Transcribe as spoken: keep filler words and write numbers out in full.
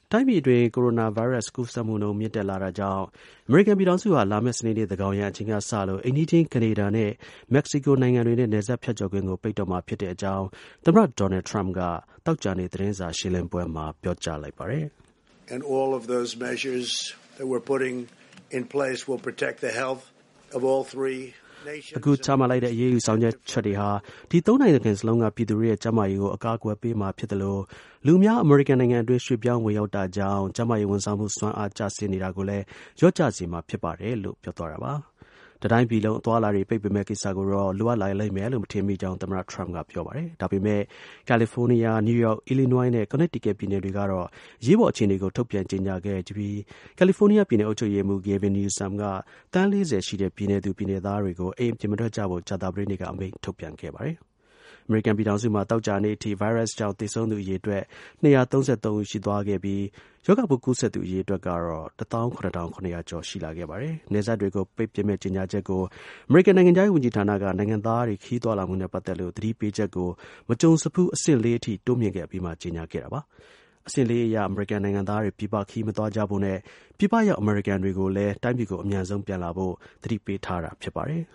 တိုင်းပြည်အတွင်း ကိုရိုနာဗိုင်းရပ်စ်ကူးစက်မှုနှုန်းမြင့်တက်လာတာကြောင့် အမေရိကန်ပြည်ထောင်စုဟာ လာမယ့်စနေနေ့သန်းခေါင်ယံအချိန်ကစလို့ အိမ်နီးချင်းကနေဒါနဲ့ မက္ကဆီကိုနိုင်ငံတွေနဲ့ နယ်စပ်ဖြတ်ကျော်ခွင့်ကို ပိတ်တော့မှာဖြစ်တဲ့အကြောင်း သမ္မတ ဒေါ်နယ်ထရမ့်က သောကြာနေ့သတင်းစာရှင်းလင်းပွဲမှာ ပြောကြားလိုက်ပါတယ်။ And all of those measures that we're putting in place will protect the health of all three nations. အခုချမှတ်လိုက်တဲ့အရေးယူဆောင်ရွက်ချက်တွေဟာဒီသုံးနိုင်ငံစလုံးကပြည်သူတွေရဲ့ကျန်းမာရေးကိုအကာအကွယ်ပေးမှာဖြစ်တယ်လို့လူများအမေရိကန်နိုင်ငံအတွင်းရွှေ့ပြောင်းဝင်ရောက်တာကြောင့်ကျန်းမာရေးဝန်ဆောင်မှုစွမ်းအားကျဆင်းနေတာကိုလည်းလျော့ကျစေမှာဖြစ်ပါတယ်လို့ပြောသွားတာပါတတိုင်းပြည်လုံးအသွားအလာတွေပိတ်ပင်မဲ့ကိစ္စကိုတော့လိုအပ်လာလိမ့်မယ်လို့မထင်မိကြောင်းသမ္မတထရမ့်ကပြောပါတယ်ဒါပေမဲ့ကယ်လီဖိုးနီးယားနယူးယောက်အီလီနွိုင်းနဲ့ကော်နက်တီကက်ပြည်နယ်တွေကတော့ရေးပေါ်အခြေအနေကိုထုတ်ပြန်ကြေညာခဲ့ပြီးကယ်လီဖိုးနီးယားပြည်နယ်အုပ်ချုပ်ရေးမှူး Gavin Newsom ကတန်းလေးဆယ်ရှိတဲ့ပြည်နယ်သူပြည်နယ်သားတွေကိုအိမ်ပြင်မထွက်ကြဖို့ကြာသပတေးနေ့ကအမိန့်ထုတ်ပြန်ခဲ့ပါတယ်အမေရိကန်ပြည်ထောင်စုမှာတောက်ကြနေ့အထိဗိုင်းရပ်စ်ကြောင့်သေဆုံးသူအရေအတွက်two hundred thirty-threeဦးရှိသွားခဲ့ပြီးရောဂါပိုးကူးစက်သူအရေအတွက်ကတော့one thousand seven thousand seven hundredကျော်ရှိလာခဲ့ပါတယ်။နယ်စပ်တွေကိုပိတ်ပစ်မဲ့ကြေညာချက်ကိုအမေရိကန်နိုင်ငံခြားရေးဝန်ကြီးဌာနကနိုင်ငံသားတွေခရီးသွားလာမှုနဲ့ပတ်သက်လို့သတိပေးချက်ကိုမကြုံစဖူးအဆင့်လေးအထိတိုးမြှင့်ခဲ့ပြီးမှကြေညာခဲ့တာပါ။အဆင့်လေးအရအမေရိကန်နိုင်ငံသားတွေပြည်ပခရီးမသွားကြဖို့နဲ့ပြည်ပရောက်အမေရိကန်တွေကိုလည်းတိုင်းပြည်ကိုအမြန်ဆုံးပြန်လာဖို့သတိပေးထားတာဖြစ်ပါတယ်။